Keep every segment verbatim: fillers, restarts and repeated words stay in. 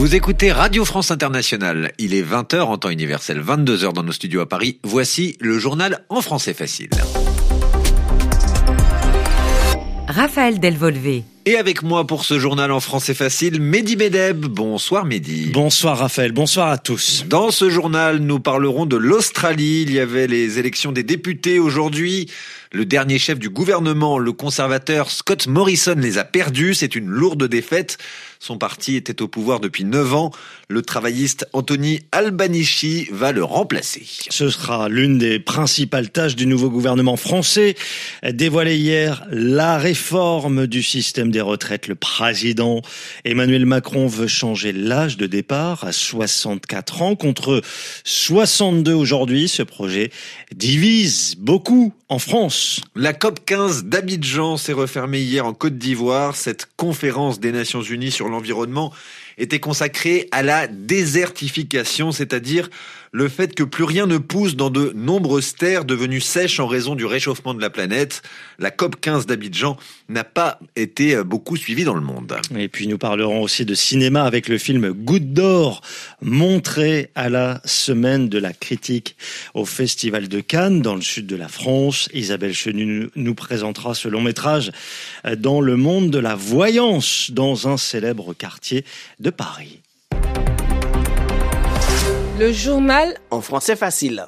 Vous écoutez Radio France Internationale. Il est vingt heures en temps universel, vingt-deux heures dans nos studios à Paris. Voici le journal en français facile. Raphaël Delvolvé. Et avec moi pour ce journal en français facile, Mehdi Medeb. Bonsoir Mehdi. Bonsoir Raphaël, bonsoir à tous. Dans ce journal, nous parlerons de l'Australie. Il y avait les élections des députés aujourd'hui. Le dernier chef du gouvernement, le conservateur Scott Morrison, les a perdus. C'est une lourde défaite. Son parti était au pouvoir depuis neuf ans. Le travailliste Anthony Albanese va le remplacer. Ce sera l'une des principales tâches du nouveau gouvernement français. Dévoilé hier la réforme du système des retraites. Le président Emmanuel Macron veut changer l'âge de départ à soixante-quatre ans contre soixante-deux aujourd'hui. Ce projet divise beaucoup en France. La COP quinze d'Abidjan s'est refermée hier en Côte d'Ivoire. Cette conférence des Nations Unies sur l'environnement était consacrée à la désertification, c'est-à-dire le fait que plus rien ne pousse dans de nombreuses terres devenues sèches en raison du réchauffement de la planète. La COP quinze d'Abidjan n'a pas été beaucoup suivie dans le monde. Et puis nous parlerons aussi de cinéma avec le film Goutte d'or, montré à la semaine de la critique au Festival de Cannes, dans le sud de la France. Isabelle Chenu nous présentera ce long métrage dans le monde de la voyance, dans un célèbre quartier de Paris. Le journal en français facile.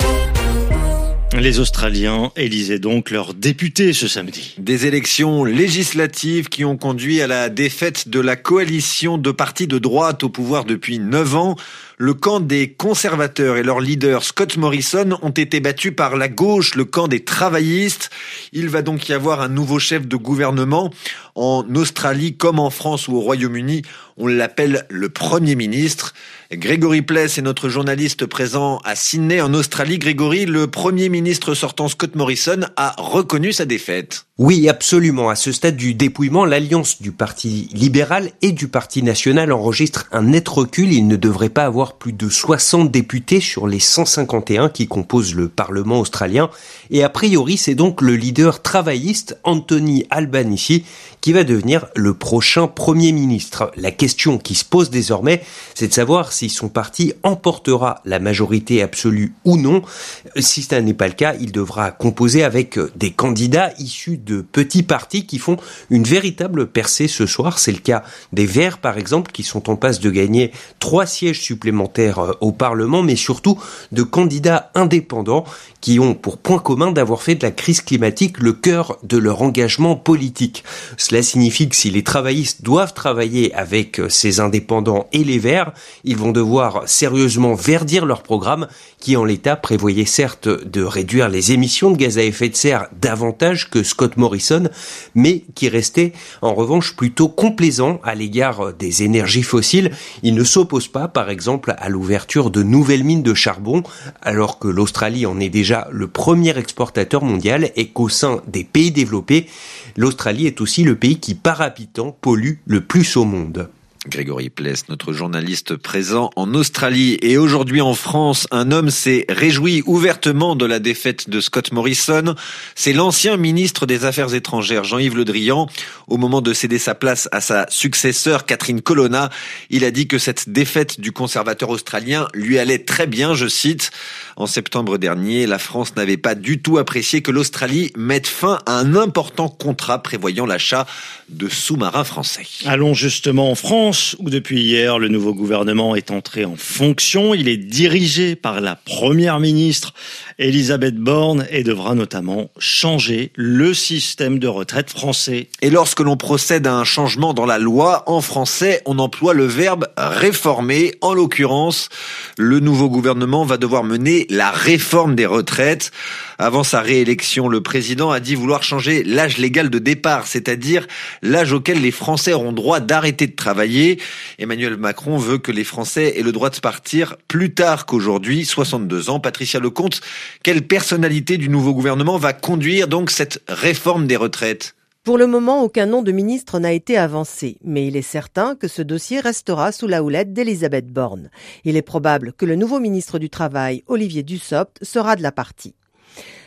Les Australiens élisaient donc leurs députés ce samedi. Des élections législatives qui ont conduit à la défaite de la coalition de partis de droite au pouvoir depuis neuf ans. Le camp des conservateurs et leur leader Scott Morrison ont été battus par la gauche, le camp des travaillistes. Il va donc y avoir un nouveau chef de gouvernement. En Australie comme en France ou au Royaume-Uni, on l'appelle le Premier ministre. Grégory Pless est notre journaliste présent à Sydney en Australie. Grégory, le Premier ministre sortant Scott Morrison a reconnu sa défaite. Oui, absolument. À ce stade du dépouillement, l'alliance du Parti libéral et du Parti national enregistre un net recul. Il ne devrait pas avoir plus de soixante députés sur les cent cinquante et un qui composent le Parlement australien. Et a priori, c'est donc le leader travailliste, Anthony Albanese, qui va devenir le prochain Premier ministre. La question qui se pose désormais, c'est de savoir si son parti emportera la majorité absolue ou non. Si ce n'est pas le cas, il devra composer avec des candidats issus de petits partis qui font une véritable percée ce soir. C'est le cas des Verts, par exemple, qui sont en passe de gagner trois sièges supplémentaires au Parlement, mais surtout de candidats indépendants qui ont pour point commun d'avoir fait de la crise climatique le cœur de leur engagement politique. Cela signifie que si les travaillistes doivent travailler avec ces indépendants et les Verts, ils vont devoir sérieusement verdir leur programme qui, en l'état, prévoyait certes de réduire les émissions de gaz à effet de serre davantage que Scott Morrison, mais qui restait en revanche plutôt complaisant à l'égard des énergies fossiles. Il ne s'oppose pas, par exemple, à l'ouverture de nouvelles mines de charbon, alors que l'Australie en est déjà le premier exportateur mondial et qu'au sein des pays développés, l'Australie est aussi le pays qui, par habitant, pollue le plus au monde. Grégory Pless, notre journaliste présent en Australie. Et aujourd'hui en France, un homme s'est réjoui ouvertement de la défaite de Scott Morrison. C'est l'ancien ministre des Affaires étrangères, Jean-Yves Le Drian. Au moment de céder sa place à sa successeur, Catherine Colonna, il a dit que cette défaite du conservateur australien lui allait très bien, je cite. En septembre dernier, la France n'avait pas du tout apprécié que l'Australie mette fin à un important contrat prévoyant l'achat de sous-marins français. Allons justement en France, où depuis hier, le nouveau gouvernement est entré en fonction. Il est dirigé par la première ministre Elisabeth Borne et devra notamment changer le système de retraite français. Et lorsque l'on procède à un changement dans la loi, en français, on emploie le verbe réformer. En l'occurrence, le nouveau gouvernement va devoir mener la réforme des retraites. Avant sa réélection, le président a dit vouloir changer l'âge légal de départ, c'est-à-dire l'âge auquel les Français auront droit d'arrêter de travailler. Emmanuel Macron veut que les Français aient le droit de partir plus tard qu'aujourd'hui, soixante-deux ans. Patricia Lecomte, quelle personnalité du nouveau gouvernement va conduire donc cette réforme des retraites ? Pour le moment, aucun nom de ministre n'a été avancé, mais il est certain que ce dossier restera sous la houlette d'Elisabeth Borne. Il est probable que le nouveau ministre du Travail, Olivier Dussopt, sera de la partie.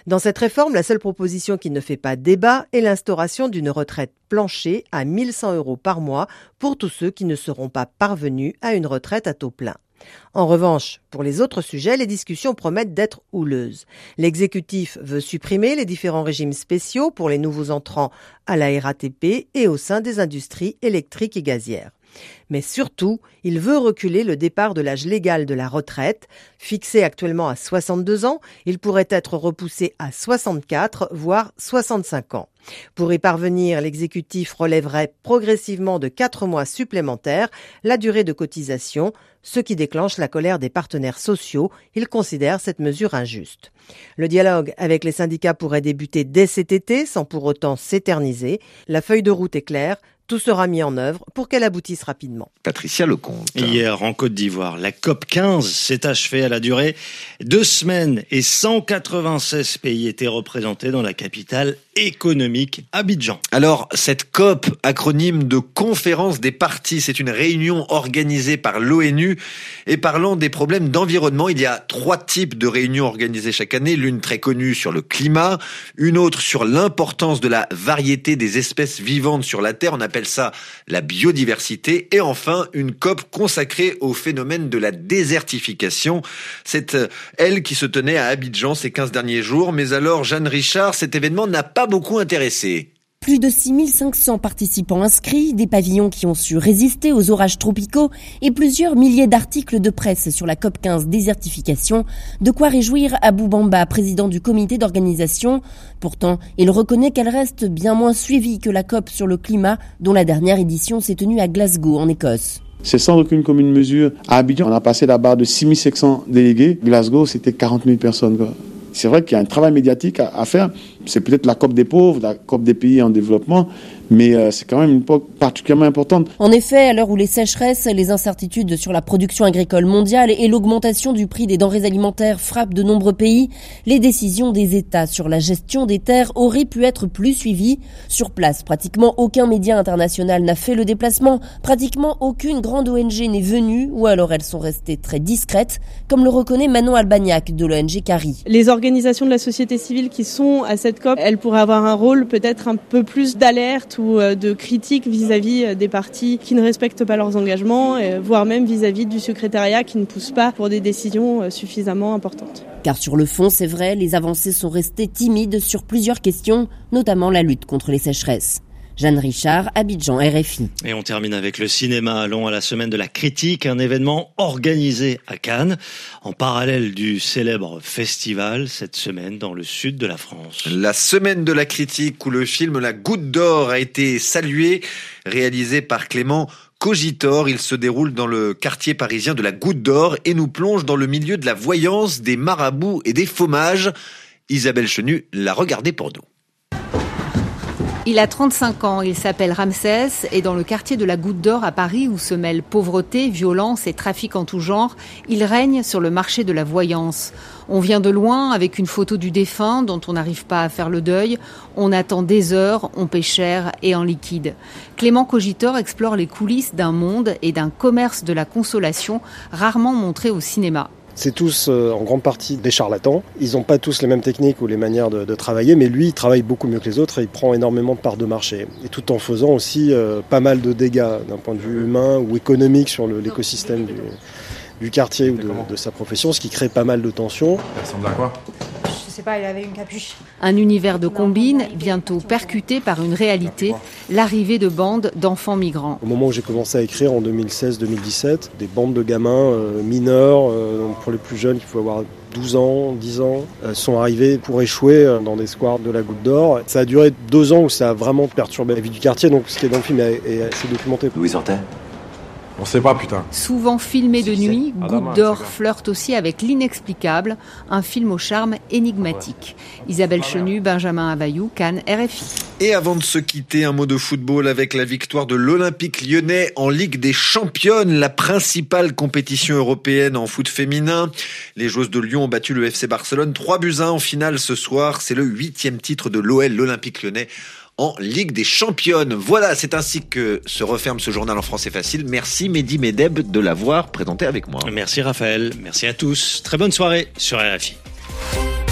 Dans cette réforme, la seule proposition qui ne fait pas débat est l'instauration d'une retraite plancher à mille cent euros par mois pour tous ceux qui ne seront pas parvenus à une retraite à taux plein. En revanche, pour les autres sujets, les discussions promettent d'être houleuses. L'exécutif veut supprimer les différents régimes spéciaux pour les nouveaux entrants à la R A T P et au sein des industries électriques et gazières. Mais surtout, il veut reculer le départ de l'âge légal de la retraite. Fixé actuellement à soixante-deux ans, il pourrait être repoussé à soixante-quatre, voire soixante-cinq ans. Pour y parvenir, l'exécutif relèverait progressivement de quatre mois supplémentaires la durée de cotisation, ce qui déclenche la colère des partenaires sociaux. Ils considèrent cette mesure injuste. Le dialogue avec les syndicats pourrait débuter dès cet été sans pour autant s'éterniser. La feuille de route est claire. Tout sera mis en œuvre pour qu'elle aboutisse rapidement. Patricia Lecomte. Hier, en Côte d'Ivoire, la COP quinze s'est achevée. Elle a duré deux semaines et cent quatre-vingt-seize pays étaient représentés dans la capitale économique, Abidjan. Alors, cette COP, acronyme de Conférence des parties, c'est une réunion organisée par l'ONU et parlant des problèmes d'environnement. Il y a trois types de réunions organisées chaque année. L'une très connue sur le climat, une autre sur l'importance de la variété des espèces vivantes sur la Terre. On appelle ça la biodiversité. Et enfin, une COP consacrée au phénomène de la désertification. C'est elle qui se tenait à Abidjan ces quinze derniers jours. Mais alors, Jeanne Richard, cet événement n'a pas beaucoup intéressé. Plus de six mille cinq cents participants inscrits, des pavillons qui ont su résister aux orages tropicaux et plusieurs milliers d'articles de presse sur la COP quinze désertification. De quoi réjouir Abou Bamba, président du comité d'organisation. Pourtant, il reconnaît qu'elle reste bien moins suivie que la COP sur le climat, dont la dernière édition s'est tenue à Glasgow, en Écosse. C'est sans aucune commune mesure. À Abidjan, on a passé la barre de six mille cinq cents délégués. Glasgow, c'était quarante mille personnes, quoi. C'est vrai qu'il y a un travail médiatique à, à faire. C'est peut-être la COP des pauvres, la COP des pays en développement, mais euh, c'est quand même une époque particulièrement importante. En effet, à l'heure où les sécheresses, les incertitudes sur la production agricole mondiale et l'augmentation du prix des denrées alimentaires frappent de nombreux pays, les décisions des États sur la gestion des terres auraient pu être plus suivies. Sur place, pratiquement aucun média international n'a fait le déplacement, pratiquement aucune grande O N G n'est venue, ou alors elles sont restées très discrètes, comme le reconnaît Manon Albagnac de l'O N G Cari. Les organisations de la société civile qui sont à cette COP, elles pourraient avoir un rôle peut-être un peu plus d'alerte ou de critique vis-à-vis des partis qui ne respectent pas leurs engagements, voire même vis-à-vis du secrétariat qui ne pousse pas pour des décisions suffisamment importantes. Car sur le fond, c'est vrai, les avancées sont restées timides sur plusieurs questions, notamment la lutte contre les sécheresses. Jeanne Richard, Abidjan, R F I. Et on termine avec le cinéma. Allons à la semaine de la critique, un événement organisé à Cannes, en parallèle du célèbre festival cette semaine dans le sud de la France. La semaine de la critique où le film La Goutte d'Or a été salué, réalisé par Clément Cogitor. Il se déroule dans le quartier parisien de la Goutte d'Or et nous plonge dans le milieu de la voyance, des marabouts et des faumages. Isabelle Chenu l'a regardé pour nous. Il a trente-cinq ans, il s'appelle Ramsès et dans le quartier de la Goutte d'Or à Paris où se mêlent pauvreté, violence et trafic en tout genre, il règne sur le marché de la voyance. On vient de loin avec une photo du défunt dont on n'arrive pas à faire le deuil. On attend des heures, on paie cher et en liquide. Clément Cogitor explore les coulisses d'un monde et d'un commerce de la consolation rarement montré au cinéma. C'est tous euh, en grande partie des charlatans. Ils n'ont pas tous les mêmes techniques ou les manières de, de travailler, mais lui, il travaille beaucoup mieux que les autres et il prend énormément de parts de marché. Et tout en faisant aussi euh, pas mal de dégâts d'un point de vue humain ou économique sur le, l'écosystème du, du quartier ou de, de sa profession, ce qui crée pas mal de tensions. Ça ressemble à quoi ? Je sais pas, il avait une capuche. Un univers de combines, bientôt percuté par une réalité, l'arrivée de bandes d'enfants migrants. Au moment où j'ai commencé à écrire en deux mille seize deux mille dix-sept, des bandes de gamins euh, mineurs, euh, pour les plus jeunes qui pouvaient avoir douze ans, dix ans, euh, sont arrivés pour échouer euh, dans des squares de la Goutte d'Or. Ça a duré deux ans où ça a vraiment perturbé la vie du quartier, donc ce qui est dans le film est, est assez documenté. D'où ils sortaient ? On sait pas, putain. Souvent filmé de nuit, Goutte d'Or flirte aussi avec l'inexplicable, un film au charme énigmatique. Isabelle Chenu, Benjamin Availlou, Cannes, R F I. Et avant de se quitter, un mot de football avec la victoire de l'Olympique lyonnais en Ligue des Championnes, la principale compétition européenne en foot féminin. Les joueuses de Lyon ont battu le F C Barcelone trois buts à un en finale ce soir. C'est le huitième titre de l'O L, l'Olympique lyonnais, en Ligue des Championnes. Voilà, c'est ainsi que se referme ce journal en français facile. Merci Mehdi Medeb de l'avoir présenté avec moi. Merci Raphaël, merci à tous. Très bonne soirée sur R F I.